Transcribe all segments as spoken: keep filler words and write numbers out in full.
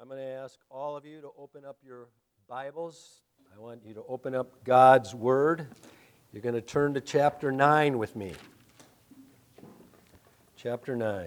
I'm going to ask all of you to open up your Bibles. I want you to open up God's Word. You're going to turn to chapter nine with me. Chapter nine.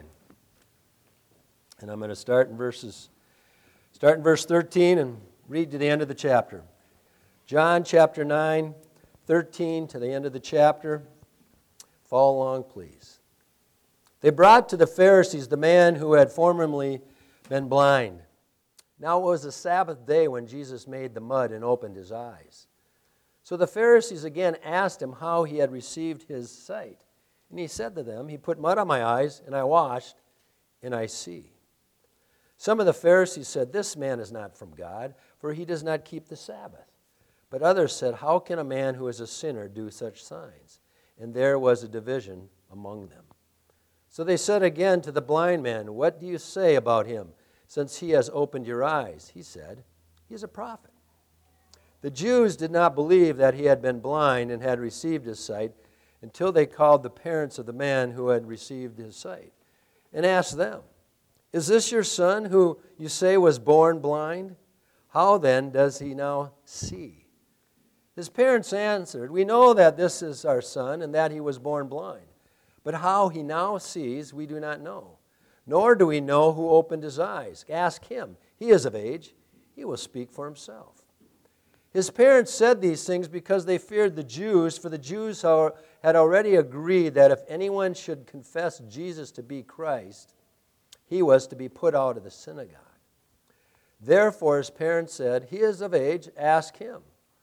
And I'm going to start in verses, start in verse thirteen and read to the end of the chapter. John chapter nine, thirteen to the end of the chapter. Follow along, please. They brought to the Pharisees the man who had formerly been blind. Now it was the Sabbath day when Jesus made the mud and opened his eyes. So the Pharisees again asked him how he had received his sight. And he said to them, He put mud on my eyes, and I washed, and I see. Some of the Pharisees said, This man is not from God, for he does not keep the Sabbath. But others said, How can a man who is a sinner do such signs? And there was a division among them. So they said again to the blind man, What do you say about him, since he has opened your eyes? He said, He is a prophet. The Jews did not believe that he had been blind and had received his sight until they called the parents of the man who had received his sight and asked them, Is this your son who you say was born blind? How then does he now see? His parents answered, We know that this is our son and that he was born blind. But how he now sees, we do not know. Nor do we know who opened his eyes. Ask him. He is of age. He will speak for himself. His parents said these things because they feared the Jews, for the Jews had already agreed that if anyone should confess Jesus to be Christ, he was to be put out of the synagogue. Therefore his parents said, He is of age. Ask him.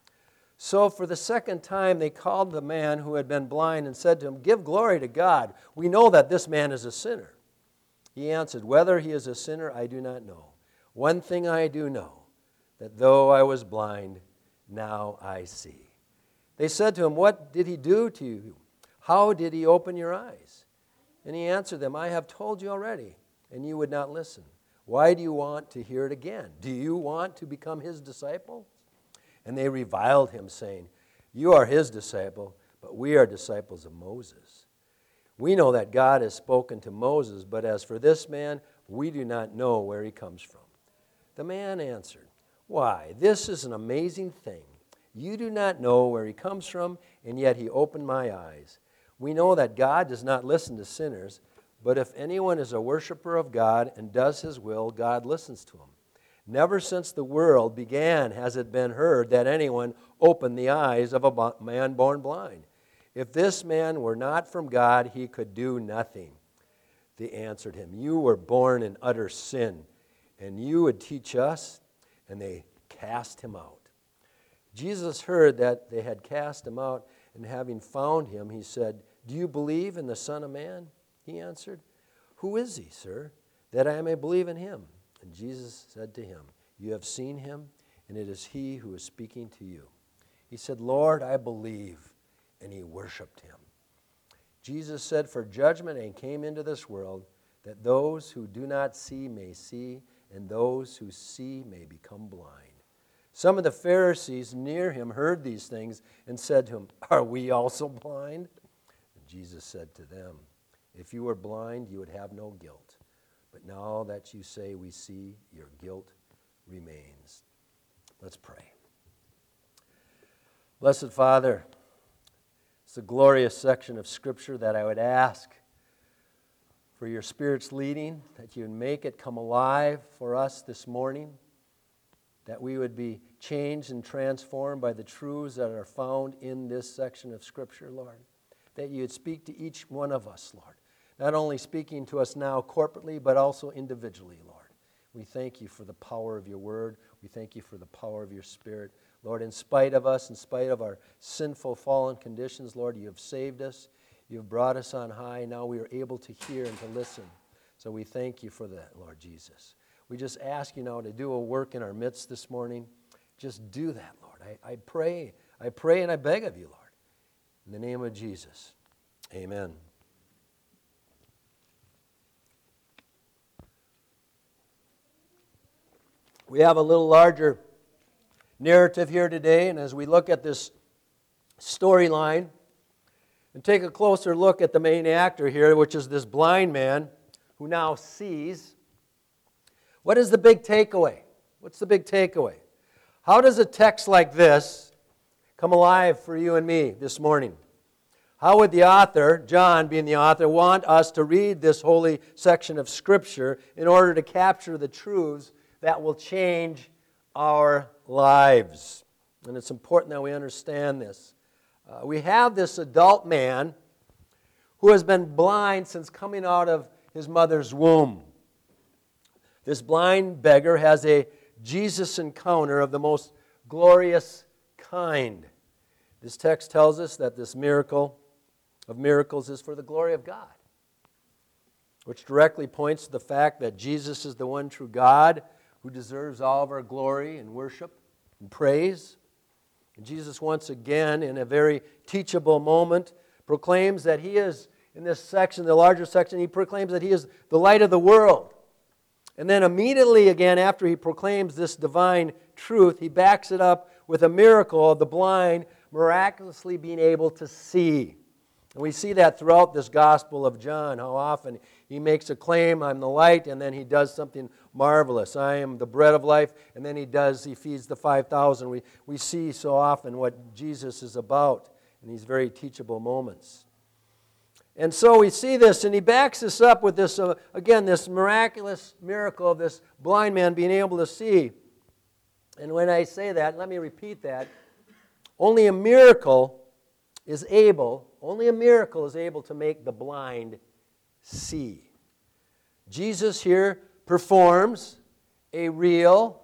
So for the second time they called the man who had been blind and said to him, Give glory to God. We know that this man is a sinner. He answered, Whether he is a sinner, I do not know. One thing I do know, that though I was blind, now I see. They said to him, What did he do to you? How did he open your eyes? And he answered them, I have told you already, and you would not listen. Why do you want to hear it again? Do you want to become his disciple? And they reviled him, saying, You are his disciple, but we are disciples of Moses. We know that God has spoken to Moses, but as for this man, we do not know where he comes from. The man answered, Why, this is an amazing thing. You do not know where he comes from, and yet he opened my eyes. We know that God does not listen to sinners, but if anyone is a worshiper of God and does his will, God listens to him. Never since the world began has it been heard that anyone opened the eyes of a man born blind. If this man were not from God, he could do nothing. They answered him, You were born in utter sin, and you would teach us? And they cast him out. Jesus heard that they had cast him out, and having found him, he said, Do you believe in the Son of Man? He answered, Who is he, sir, that I may believe in him? And Jesus said to him, You have seen him, and it is he who is speaking to you. He said, Lord, I believe. And he worshipped him. Jesus said, For judgment I came into this world, that those who do not see may see, and those who see may become blind. Some of the Pharisees near him heard these things and said to him, Are we also blind? And Jesus said to them, If you were blind, you would have no guilt. But now that you say we see, your guilt remains. Let's pray. Blessed Father, it's a glorious section of Scripture that I would ask for your Spirit's leading, that you would make it come alive for us this morning, that we would be changed and transformed by the truths that are found in this section of Scripture, Lord, that you would speak to each one of us, Lord, not only speaking to us now corporately, but also individually, Lord. We thank you for the power of your word. We thank you for the power of your Spirit. Lord, in spite of us, in spite of our sinful, fallen conditions, Lord, you have saved us. You have brought us on high. Now we are able to hear and to listen. So we thank you for that, Lord Jesus. We just ask you now to do a work in our midst this morning. Just do that, Lord. I, I pray, I pray and I beg of you, Lord. In the name of Jesus, amen. We have a little larger narrative here today, and as we look at this storyline and take a closer look at the main actor here, which is this blind man who now sees, what is the big takeaway? What's the big takeaway? How does a text like this come alive for you and me this morning? How would the author, John being the author, want us to read this holy section of Scripture in order to capture the truths that will change our lives? And it's important that we understand this. Uh, we have this adult man who has been blind since coming out of his mother's womb. This blind beggar has a Jesus encounter of the most glorious kind. This text tells us that this miracle of miracles is for the glory of God, which directly points to the fact that Jesus is the one true God who deserves all of our glory and worship and praise. And Jesus, once again, in a very teachable moment, proclaims that He is, in this section, the larger section, He proclaims that He is the light of the world. And then immediately again, after He proclaims this divine truth, He backs it up with a miracle of the blind miraculously being able to see. And we see that throughout this Gospel of John, how often He makes a claim, I'm the light, and then He does something marvelous. I am the bread of life, and then He does, He feeds the five thousand. We, we see so often what Jesus is about in these very teachable moments. And so we see this, and He backs this up with this, uh, again, this miraculous miracle of this blind man being able to see. And when I say that, let me repeat that. Only a miracle is able, only a miracle is able to make the blind see. Jesus here performs a real,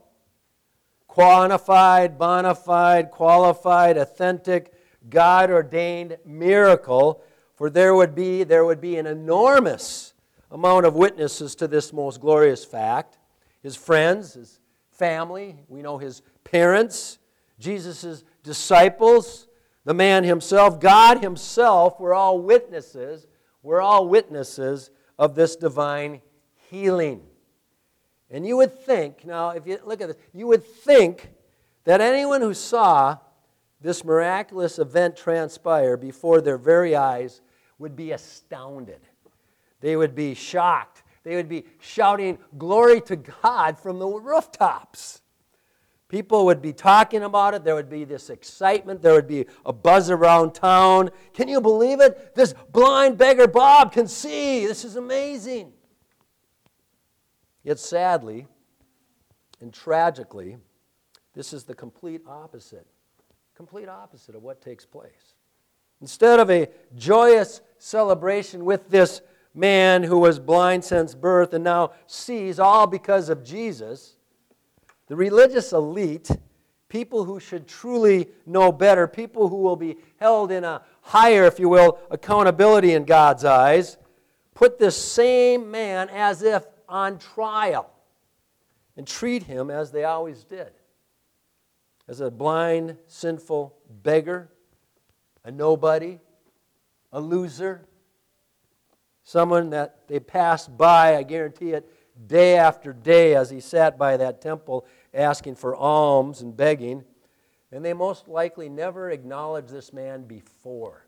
quantified, bona fide, qualified, authentic, God-ordained miracle. For there would be, there would be an enormous amount of witnesses to this most glorious fact. His friends, his family, we know His parents, Jesus' disciples, the man himself, God Himself, were all witnesses, were all witnesses of this divine healing. And you would think, now if you look at this, you would think that anyone who saw this miraculous event transpire before their very eyes would be astounded. They would be shocked. They would be shouting glory to God from the rooftops. People would be talking about it. There would be this excitement. There would be a buzz around town. Can you believe it? This blind beggar Bob can see. This is amazing. Yet sadly and tragically, this is the complete opposite. Complete opposite of what takes place. Instead of a joyous celebration with this man who was blind since birth and now sees all because of Jesus, the religious elite, people who should truly know better, people who will be held in a higher, if you will, accountability in God's eyes, put this same man as if on trial and treat him as they always did. As a blind, sinful beggar, a nobody, a loser, someone that they passed by, I guarantee it, day after day as he sat by that temple asking for alms and begging, and they most likely never acknowledged this man before.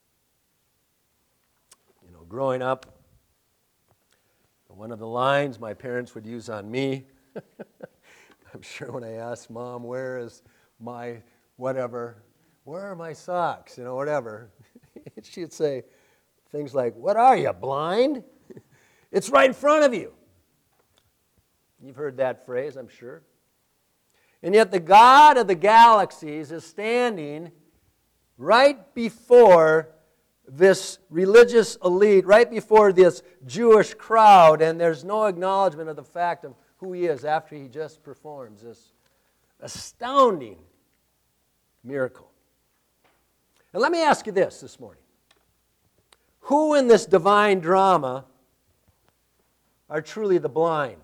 You know, growing up, one of the lines my parents would use on me, I'm sure when I asked Mom, where is my whatever, where are my socks, you know, whatever, she'd say things like, what are you, blind? It's right in front of you. You've heard that phrase, I'm sure. And yet the God of the galaxies is standing right before this religious elite, right before this Jewish crowd, and there's no acknowledgement of the fact of who He is after He just performs this astounding miracle. And let me ask you this this morning. Who in this divine drama are truly the blind?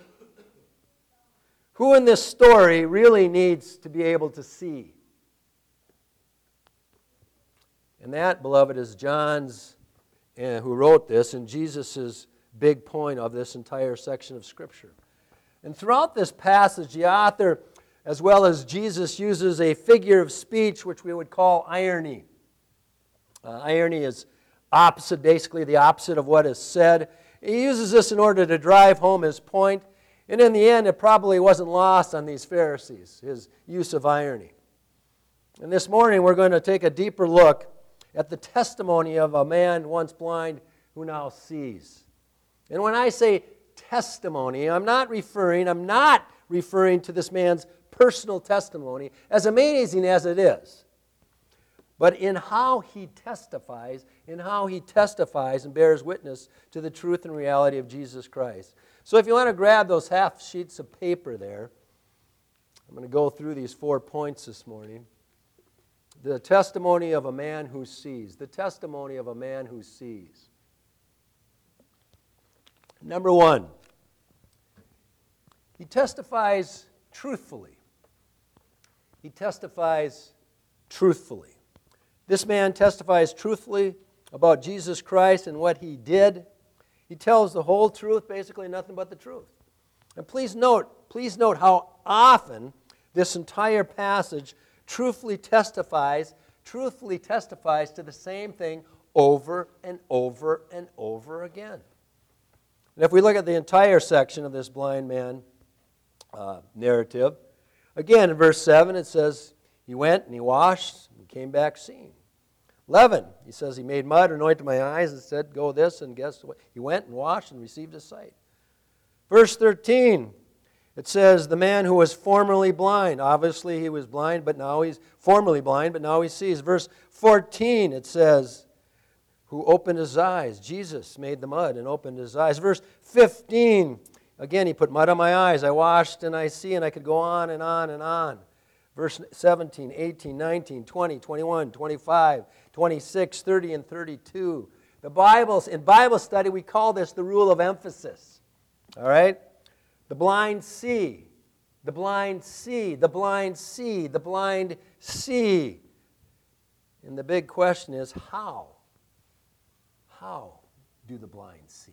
Who in this story really needs to be able to see? And that, beloved, is John's, uh, who wrote this, and Jesus' big point of this entire section of Scripture. And throughout this passage, the author, as well as Jesus, uses a figure of speech which we would call irony. Uh, irony is opposite, basically the opposite of what is said. He uses this in order to drive home his point. And in the end, it probably wasn't lost on these Pharisees, his use of irony. And this morning, we're going to take a deeper look at the testimony of a man once blind who now sees. And when I say testimony, I'm not referring, I'm not referring to this man's personal testimony, as amazing as it is. But in how he testifies, in how he testifies and bears witness to the truth and reality of Jesus Christ. So if you want to grab those half sheets of paper there, I'm going to go through these four points this morning. The testimony of a man who sees. The testimony of a man who sees. Number one, he testifies truthfully. He testifies truthfully. This man testifies truthfully about Jesus Christ and what he did. He tells the whole truth, basically nothing but the truth. And please note, please note how often this entire passage truthfully testifies, truthfully testifies to the same thing over and over and over again. And if we look at the entire section of this blind man uh, narrative, again in verse seven it says, he went and he washed and came back seeing. eleven, he says, he made mud, anointed my eyes, and said, go this, and guess what? He went and washed and received his sight. Verse thirteen, it says, the man who was formerly blind. Obviously, he was blind, but now he's formerly blind, but now he sees. Verse fourteen, it says, who opened his eyes. Jesus made the mud and opened his eyes. Verse fifteen, again, he put mud on my eyes. I washed and I see, and I could go on and on and on. Verse seventeen, eighteen, nineteen, twenty, twenty-one, twenty-five, twenty-six, thirty, and thirty-two. The Bible, in Bible study, we call this the rule of emphasis. All right? The blind see. The blind see. The blind see. The blind see. And the big question is, how? How do the blind see?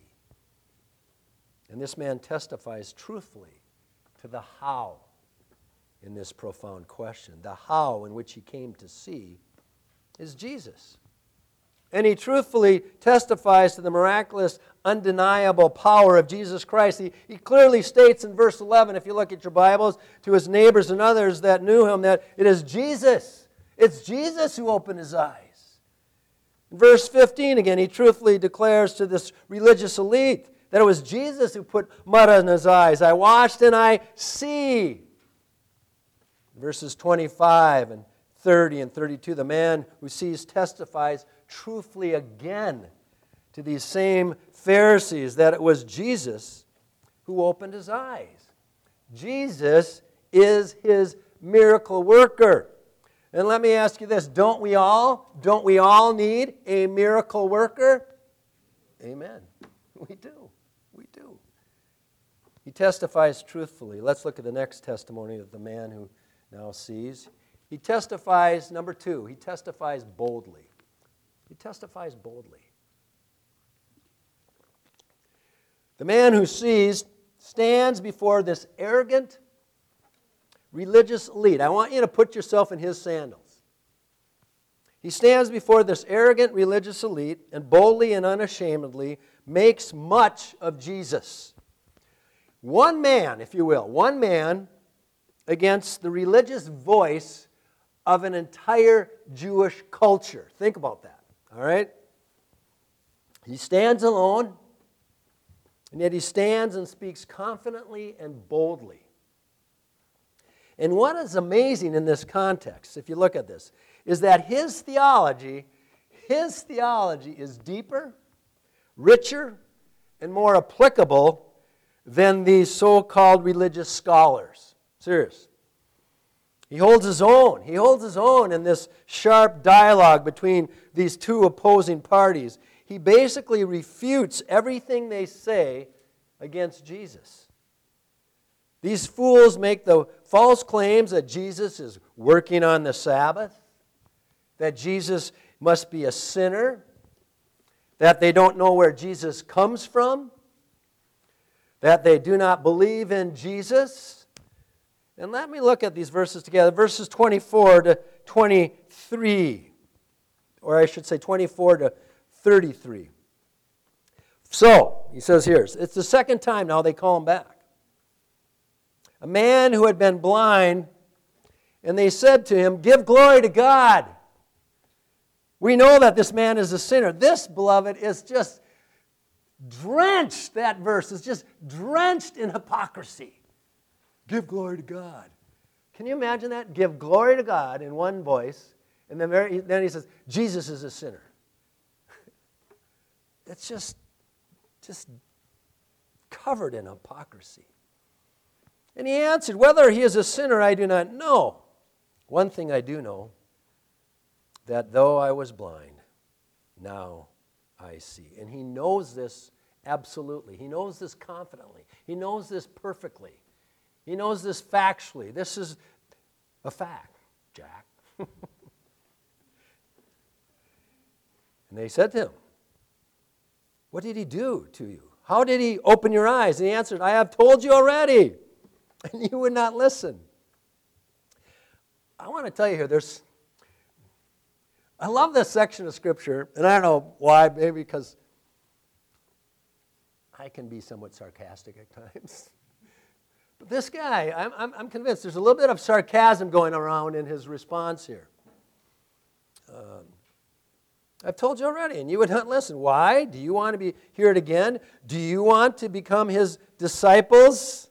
And this man testifies truthfully to the how in this profound question. The how in which he came to see is Jesus. And he truthfully testifies to the miraculous, undeniable power of Jesus Christ. He, he clearly states in verse eleven, if you look at your Bibles, to his neighbors and others that knew him, that it is Jesus. It's Jesus who opened his eyes. In verse fifteen, again, he truthfully declares to this religious elite that it was Jesus who put mud on his eyes. I washed and I see. Verses twenty-five and thirty and thirty-two, the man who sees testifies truthfully again to these same Pharisees that it was Jesus who opened his eyes. Jesus is his miracle worker. And let me ask you this, don't we all, don't we all need a miracle worker? Amen. We do. We do. He testifies truthfully. Let's look at the next testimony of the man who now sees. He testifies, number two, he testifies boldly. He testifies boldly. The man who sees stands before this arrogant religious elite. I want you to put yourself in his sandals. He stands before this arrogant religious elite and boldly and unashamedly makes much of Jesus. One man, if you will, one man against the religious voice of an entire Jewish culture. Think about that, all right? He stands alone, and yet he stands and speaks confidently and boldly. And what is amazing in this context, if you look at this, is that his theology, his theology is deeper, richer, and more applicable than these so-called religious scholars. Serious. He holds his own. He holds his own in this sharp dialogue between these two opposing parties. He basically refutes everything they say against Jesus. These fools make the false claims that Jesus is working on the Sabbath, that Jesus must be a sinner, that they don't know where Jesus comes from, that they do not believe in Jesus. And let me look at these verses together. Verses twenty-four to twenty-three, or I should say twenty-four to thirty-three. So, he says here, it's the second time now they call him back. a man who had been blind, and they said to him, "Give glory to God. We know that this man is a sinner." This, beloved, is just drenched, that verse is just drenched in hypocrisy. Give glory to God. Can you imagine that? Give glory to God in one voice, and then, very, then he says, Jesus is a sinner. It's just, just covered in hypocrisy. And he answered, "Whether he is a sinner, I do not know. One thing I do know, that though I was blind, now I see." And he knows this absolutely. He knows this confidently. He knows this perfectly. He knows this factually. This is a fact, Jack. And they said to him, "What did he do to you? How did he open your eyes?" And he answered, "I have told you already, and you would not listen." I want to tell you here, there's, I love this section of Scripture, and I don't know why, maybe because I can be somewhat sarcastic at times. But this guy, I'm, I'm, I'm convinced there's a little bit of sarcasm going around in his response here. Um, I've told you already, and you would not listen. Why? Do you want to be, hear it again? Do you want to become his disciples?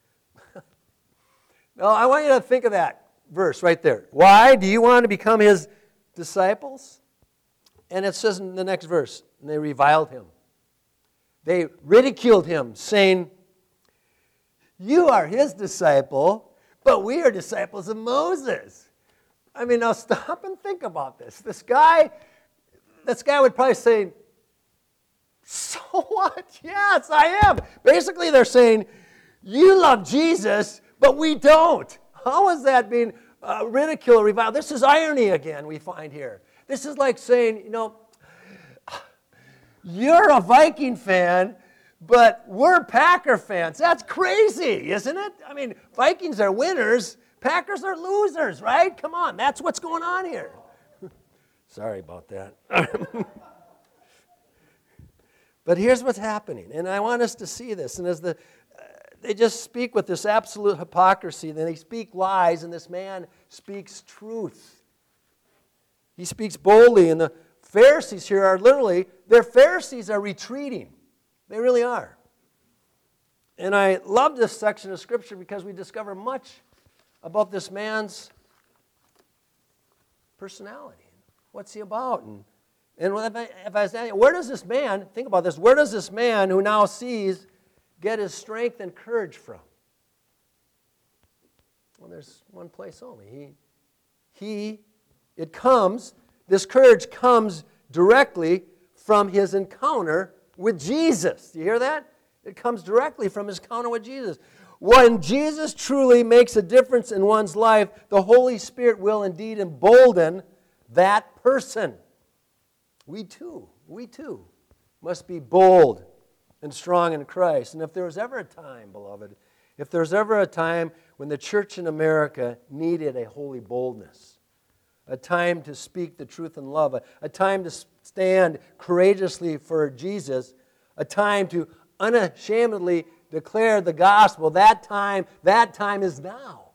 No, I want you to think of that verse right there. Why? Do you want to become his disciples? And it says in the next verse, and they reviled him. They ridiculed him, saying, "You are his disciple, but we are disciples of Moses." I mean, now stop and think about this. This guy, this guy would probably say, "So what? Yes, I am." Basically, they're saying, "You love Jesus, but we don't." How is that being uh, ridiculed or reviled? This is irony again we find here. This is like saying, you know, you're a Viking fan, but we're Packer fans. That's crazy, isn't it? I mean, Vikings are winners, Packers are losers, right? Come on, that's what's going on here. Sorry about that. But here's what's happening, and I want us to see this. And as the uh, they just speak with this absolute hypocrisy, then they speak lies, and this man speaks truth. He speaks boldly, and the Pharisees here are literally, their Pharisees are retreating. They really are. And I love this section of Scripture because we discover much about this man's personality. What's he about? And, and if I, if I say, where does this man, think about this, where does this man who now sees get his strength and courage from? Well, there's one place only. He, he, it comes, this courage comes directly from his encounter with Jesus. Do you hear that? It comes directly from his encounter with Jesus. When Jesus truly makes a difference in one's life, the Holy Spirit will indeed embolden that person. We too, we too must be bold and strong in Christ. And if there was ever a time, beloved, if there was ever a time when the church in America needed a holy boldness, a time to speak the truth in love, a, a time to stand courageously for Jesus, a time to unashamedly declare the gospel, that time, that time is now.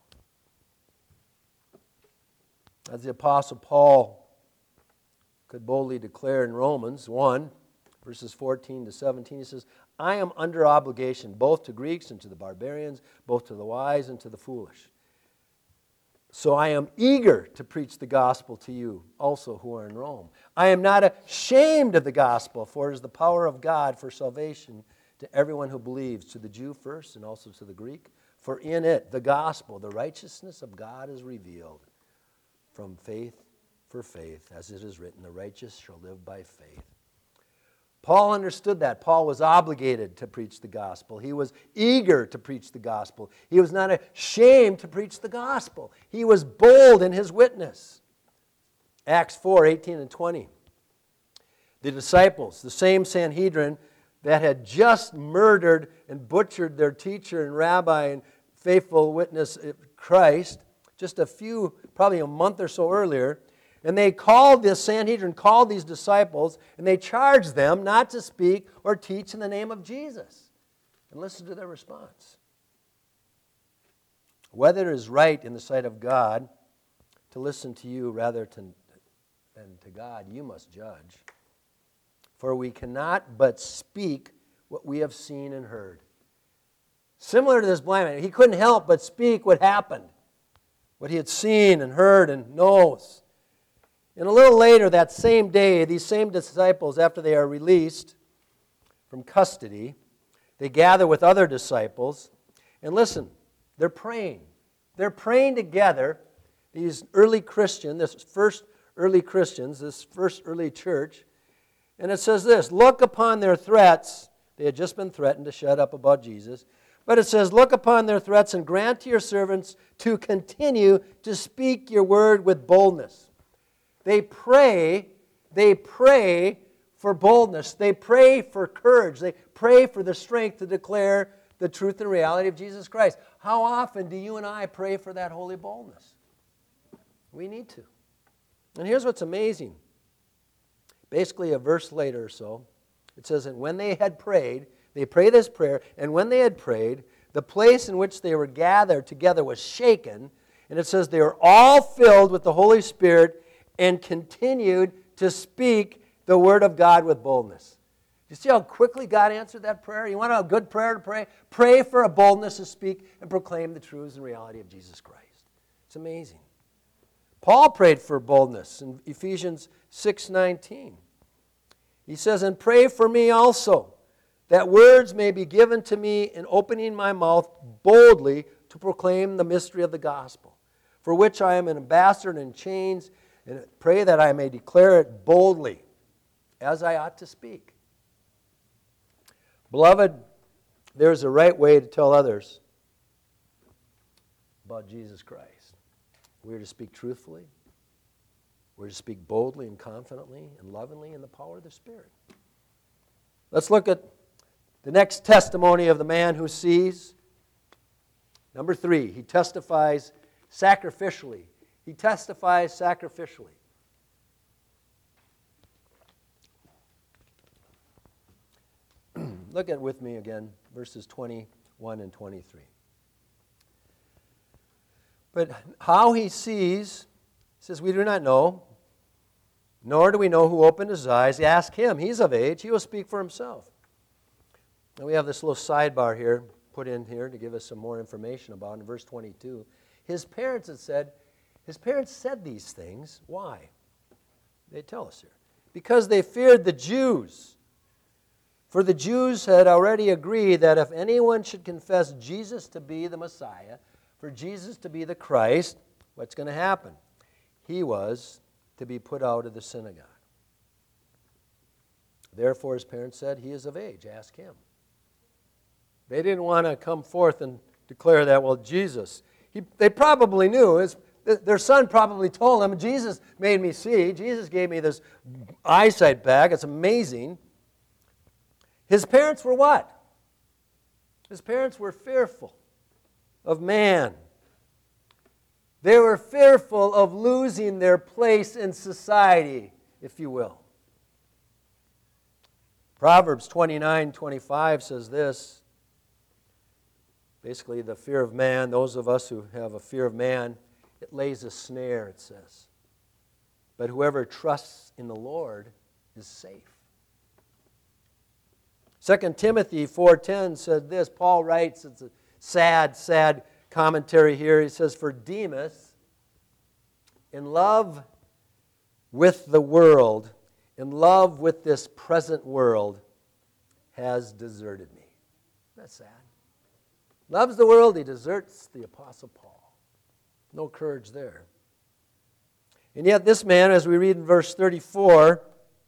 As the Apostle Paul could boldly declare in Romans one, verses fourteen to seventeen, he says, "I am under obligation both to Greeks and to the barbarians, both to the wise and to the foolish. So I am eager to preach the gospel to you also who are in Rome. I am not ashamed of the gospel, for it is the power of God for salvation to everyone who believes, to the Jew first and also to the Greek. For in it, the gospel, the righteousness of God is revealed from faith for faith, as it is written, the righteous shall live by faith." Paul understood that. Paul was obligated to preach the gospel. He was eager to preach the gospel. He was not ashamed to preach the gospel. He was bold in his witness. Acts four, eighteen and twenty. The disciples, the same Sanhedrin that had just murdered and butchered their teacher and rabbi and faithful witness Christ, just a few, probably a month or so earlier, and they called this Sanhedrin, called these disciples, and they charged them not to speak or teach in the name of Jesus. And listen to their response. whether it is right in the sight of God to listen to you rather than to God, you must judge. For we cannot but speak what we have seen and heard. Similar to this blind man, he couldn't help but speak what happened, what he had seen and heard and knows. And a little later that same day, these same disciples, after they are released from custody, they gather with other disciples. And listen, they're praying. They're praying together, these early Christians, this first early Christians, this first early church. And it says this, look upon their threats. They had just been threatened to shut up about Jesus. But it says, look upon their threats and grant to your servants to continue to speak your word with boldness. They pray, they pray for boldness. They pray for courage. They pray for the strength to declare the truth and reality of Jesus Christ. How often do you and I pray for that holy boldness? We need to. And here's what's amazing. Basically, a verse later or so, it says, and when they had prayed, they pray this prayer, and when they had prayed, the place in which they were gathered together was shaken, and it says they were all filled with the Holy Spirit and continued to speak the word of God with boldness. You see how quickly God answered that prayer? You want a good prayer to pray? Pray for a boldness to speak and proclaim the truths and reality of Jesus Christ. It's amazing. Paul prayed for boldness in Ephesians six nineteen. He says, and pray for me also, that words may be given to me in opening my mouth boldly to proclaim the mystery of the gospel, for which I am an ambassador in chains, and pray that I may declare it boldly, as I ought to speak. Beloved, there's a right way to tell others about Jesus Christ. We're to speak truthfully. We're to speak boldly and confidently and lovingly in the power of the Spirit. Let's look at the next testimony of the man who sees. Number three, he testifies sacrificially. He testifies sacrificially. Look at it with me again, verses twenty-one and twenty-three. But how he sees, he says, we do not know, nor do we know who opened his eyes. Ask him. He's of age. He will speak for himself. Now we have this little sidebar here, put in here to give us some more information about it. In verse twenty-two, his parents had said, his parents said these things. Why? They tell us here. Because they feared the Jews. For the Jews had already agreed that if anyone should confess Jesus to be the Messiah, for Jesus to be the Christ, what's going to happen? He was to be put out of the synagogue. Therefore, his parents said, he is of age. Ask him. They didn't want to come forth and declare that, well, Jesus. He, they probably knew. His, their son probably told them, Jesus made me see. Jesus gave me this eyesight back. It's amazing. His parents were what? His parents were fearful of man. They were fearful of losing their place in society, if you will. Proverbs twenty-nine twenty-five says this. Basically, the fear of man, those of us who have a fear of man, it lays a snare, it says. But whoever trusts in the Lord is safe. Second Timothy four ten said this. Paul writes, it's a sad, sad commentary here. He says, for Demas, in love with the world, in love with this present world, has deserted me. That's sad. Loves the world, he deserts the Apostle Paul. No courage there. And yet this man, as we read in verse thirty-four,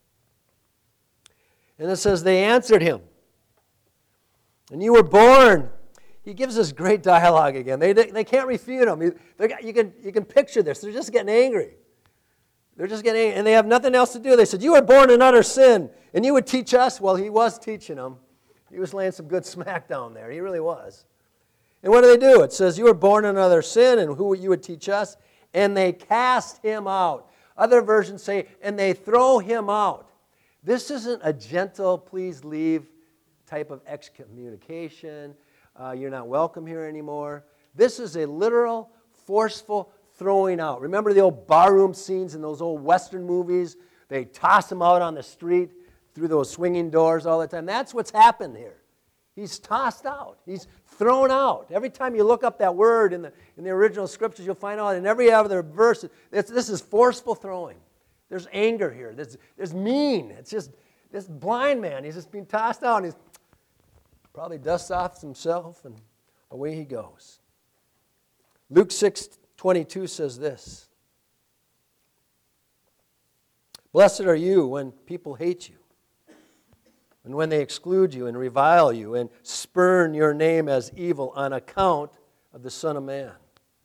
and it says, they answered him. And you were born. He gives us great dialogue again. They, they, they can't refute him. You, you, can, you can picture this. They're just getting angry. They're just getting angry. And they have nothing else to do. They said, you were born in utter sin. And you would teach us? Well, he was teaching them. He was laying some good smack down there. He really was. And what do they do? It says, you were born in utter sin, and who you would teach us? And they cast him out. Other versions say, and they throw him out. This isn't a gentle, please leave type of excommunication. Uh, you're not welcome here anymore. This is a literal, forceful throwing out. Remember the old barroom scenes in those old Western movies? They toss him out on the street through those swinging doors all the time. That's what's happened here. He's tossed out. He's thrown out. Every time you look up that word in the, in the original scriptures, you'll find out in every other verse, it's, this is forceful throwing. There's anger here. There's, there's mean. It's just this blind man. He's just being tossed out. And he's probably dusts off himself, and away he goes. Luke six twenty-two says this. Blessed are you when people hate you, and when they exclude you and revile you and spurn your name as evil on account of the Son of Man.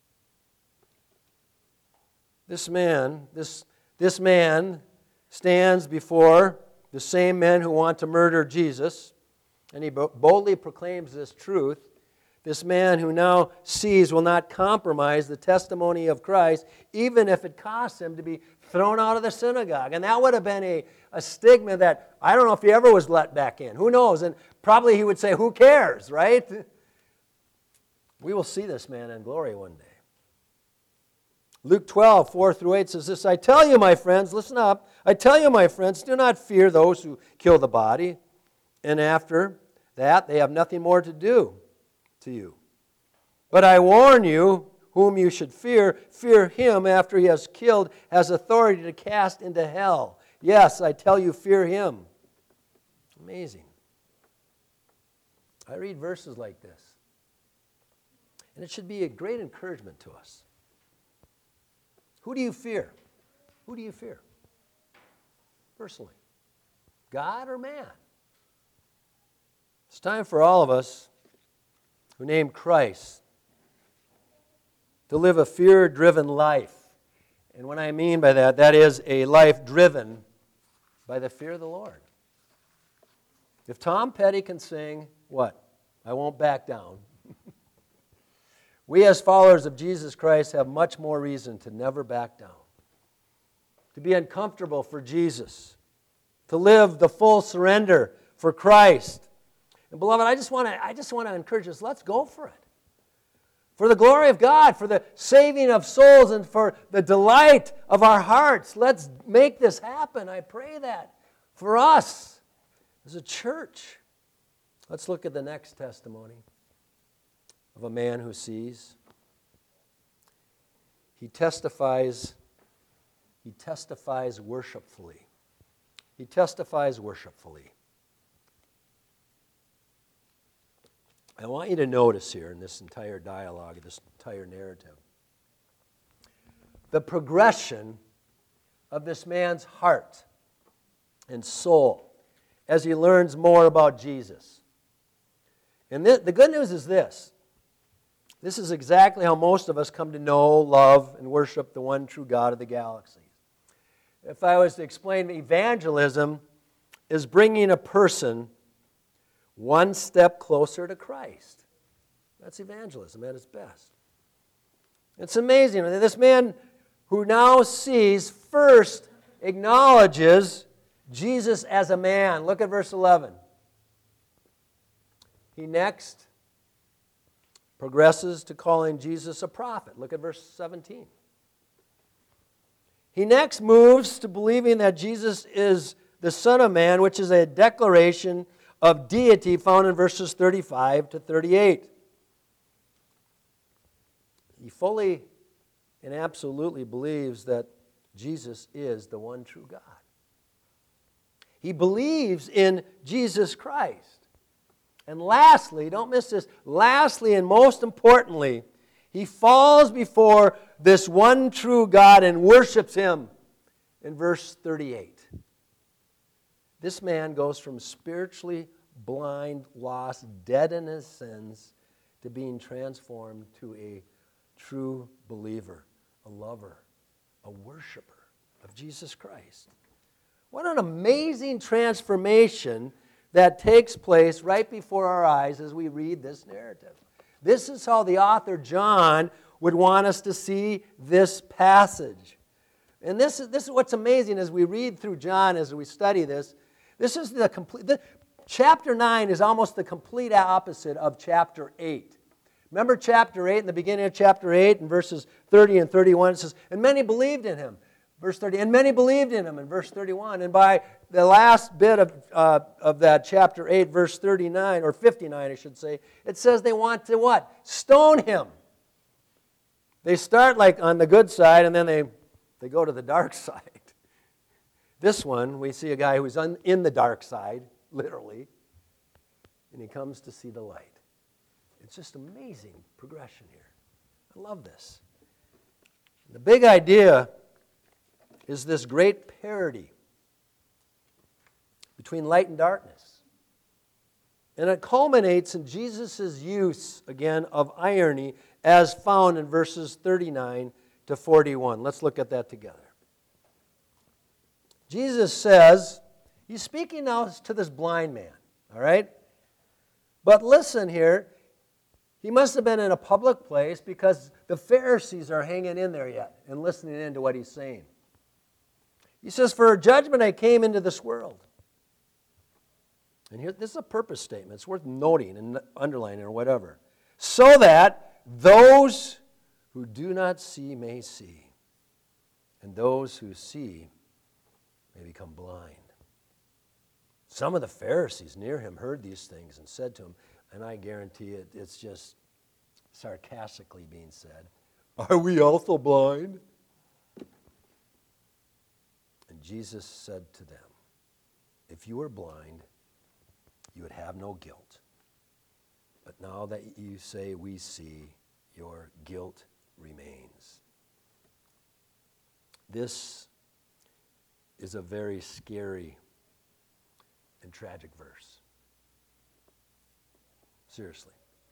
This man, this, this man stands before the same men who want to murder Jesus, and he boldly proclaims this truth. This man who now sees will not compromise the testimony of Christ, even if it costs him to be thrown out of the synagogue. And that would have been a, a stigma that I don't know if he ever was let back in. Who knows? And probably he would say, who cares, right? We will see this man in glory one day. Luke twelve, four through eight says this, I tell you, my friends, listen up. I tell you, my friends, do not fear those who kill the body, and after that they have nothing more to do to you. But I warn you, whom you should fear, fear him after he has killed, has authority to cast into hell. Yes, I tell you, fear him. Amazing. I read verses like this, and it should be a great encouragement to us. Who do you fear? Who do you fear? Personally, God or man? It's time for all of us who named Christ to live a fear-driven life. And what I mean by that, that is a life driven by the fear of the Lord. If Tom Petty can sing, what? I won't back down. We as followers of Jesus Christ have much more reason to never back down. To be uncomfortable for Jesus. To live the full surrender for Christ. And beloved, I just want to I just want to encourage us, let's go for it. For the glory of God, for the saving of souls, and for the delight of our hearts. Let's make this happen. I pray that for us as a church. Let's look at the next testimony of a man who sees. He testifies, he testifies worshipfully. He testifies worshipfully. I want you to notice here in this entire dialogue, this entire narrative, the progression of this man's heart and soul as he learns more about Jesus. And th- the good news is this. This is exactly how most of us come to know, love, and worship the one true God of the galaxies. If I was to explain, evangelism is bringing a person one step closer to Christ. That's evangelism at its best. It's amazing. This man who now sees first acknowledges Jesus as a man. Look at verse eleven. He next progresses to calling Jesus a prophet. Look at verse seventeen. He next moves to believing that Jesus is the Son of Man, which is a declaration of deity found in verses thirty-five to thirty-eight. He fully and absolutely believes that Jesus is the one true God. He believes in Jesus Christ. And lastly, don't miss this, lastly and most importantly, he falls before this one true God and worships him in verse thirty-eight. This man goes from spiritually blind, lost, dead in his sins, to being transformed to a true believer, a lover, a worshiper of Jesus Christ. What an amazing transformation that takes place right before our eyes as we read this narrative. This is how the author John would want us to see this passage. And this is, this is what's amazing as we read through John, as we study this. This is the complete, the, chapter nine is almost the complete opposite of chapter eight. Remember chapter eight, in the beginning of chapter eight, in verses thirty and thirty-one, it says, and many believed in him. Verse thirty, and many believed in him in verse thirty-one. And by the last bit of, uh, of that chapter eight, verse thirty-nine, or fifty-nine, I should say, it says they want to what? Stone him. They start like on the good side, and then they, they go to the dark side. This one, we see a guy who's on, in the dark side, literally, and he comes to see the light. It's just amazing progression here. I love this. The big idea is this great parity between light and darkness. And it culminates in Jesus' use, again, of irony as found in verses thirty-nine to forty-one. Let's look at that together. Jesus says, he's speaking now to this blind man, all right? But listen here, he must have been in a public place because the Pharisees are hanging in there yet and listening in to what he's saying. He says, for judgment I came into this world. And here, this is a purpose statement. It's worth noting and underlining or whatever. So that those who do not see may see, and those who see may become blind. Some of the Pharisees near him heard these things and said to him, and I guarantee it, it's just sarcastically being said, are we also blind? And Jesus said to them, if you were blind, you would have no guilt. But now that you say we see, your guilt remains. This is a very scary and tragic verse. Seriously.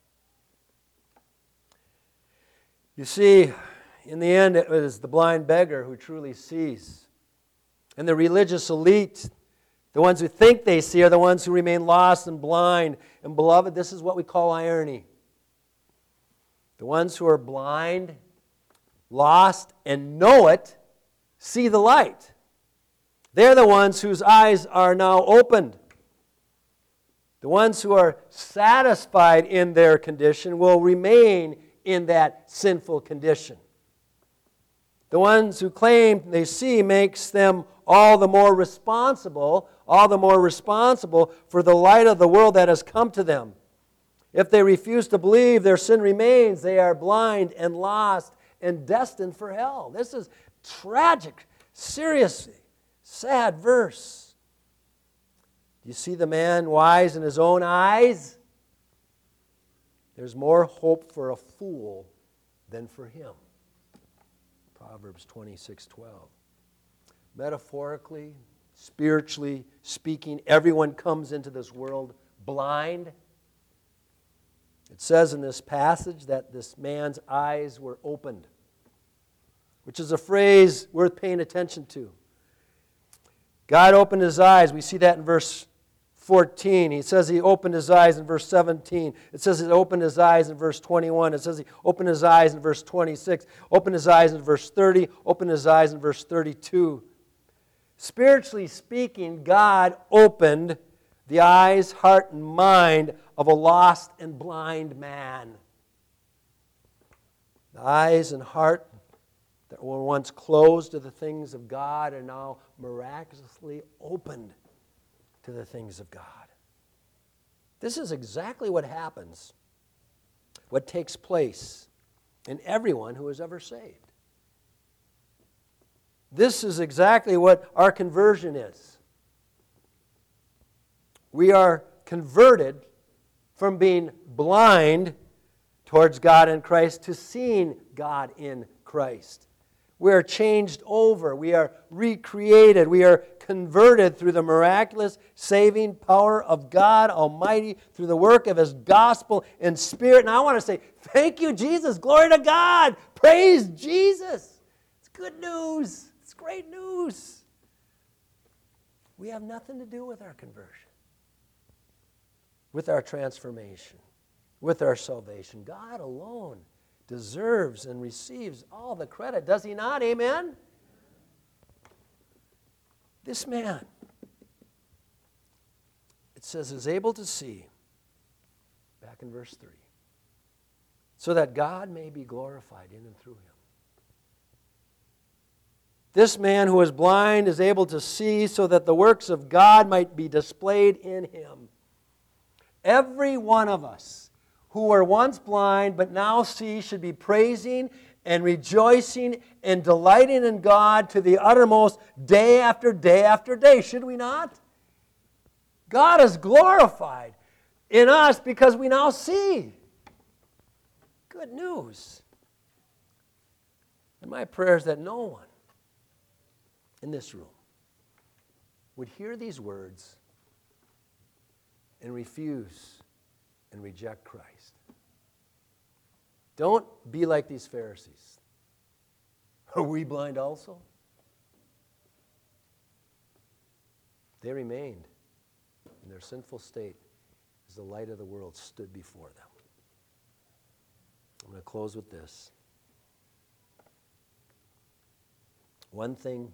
You see, in the end, it was the blind beggar who truly sees. And the religious elite, the ones who think they see, are the ones who remain lost and blind. And beloved, this is what we call irony. The ones who are blind, lost, and know it, see the light. They're the ones whose eyes are now opened. The ones who are satisfied in their condition will remain in that sinful condition. The ones who claim they see makes them all the more responsible, all the more responsible for the light of the world that has come to them. If they refuse to believe, their sin remains. They are blind and lost and destined for hell. This is tragic, seriously, sad verse. Do you see the man wise in his own eyes? There's more hope for a fool than for him. Proverbs twenty-six twelve. Metaphorically, spiritually speaking, everyone comes into this world blind. It says in this passage that this man's eyes were opened, which is a phrase worth paying attention to. God opened his eyes. We see that in verse fourteen. He says he opened his eyes in verse seventeen. It says he opened his eyes in verse twenty-one. It says he opened his eyes in verse twenty-six. Opened his eyes in verse thirty. Opened his eyes in verse thirty-two. Spiritually speaking, God opened the eyes, heart, and mind of a lost and blind man. The eyes and heart that were once closed to the things of God are now miraculously opened to the things of God. This is exactly what happens, what takes place in everyone who is ever saved. This is exactly what our conversion is. We are converted from being blind towards God in Christ to seeing God in Christ. We are changed over. We are recreated. We are converted through the miraculous saving power of God Almighty through the work of His gospel and Spirit. And I want to say, thank you, Jesus. Glory to God. Praise Jesus. It's good news. It's great news. We have nothing to do with our conversion, with our transformation, with our salvation. God alone deserves and receives all the credit, does He not? Amen? This man, it says, is able to see, back in verse three, so that God may be glorified in and through him. This man who was blind is able to see so that the works of God might be displayed in him. Every one of us who were once blind but now see should be praising and rejoicing and delighting in God to the uttermost day after day after day. Should we not? God is glorified in us because we now see. Good news. And my prayer is that no one in this room would hear these words and refuse and reject Christ. Don't be like these Pharisees. Are we blind also? They remained in their sinful state as the light of the world stood before them. I'm going to close with this. One thing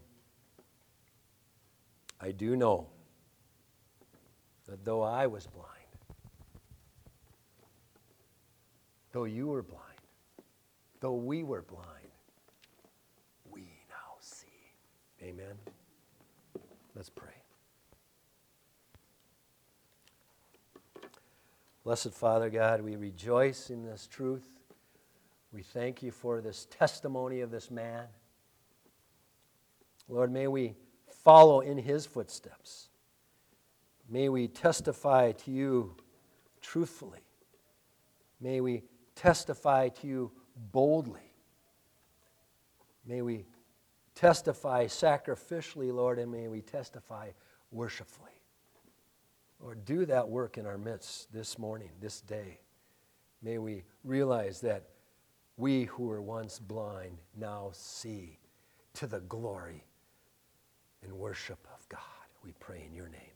I do know, that though I was blind, though you were blind, though we were blind, we now see. Amen? Let's pray. Blessed Father God, we rejoice in this truth. We thank you for this testimony of this man. Lord, may we follow in his footsteps. May we testify to you truthfully. May we testify to you boldly. May we testify sacrificially, Lord, and may we testify worshipfully. Lord, do that work in our midst this morning, this day. May we realize that we who were once blind now see to the glory and worship of God. We pray in your name.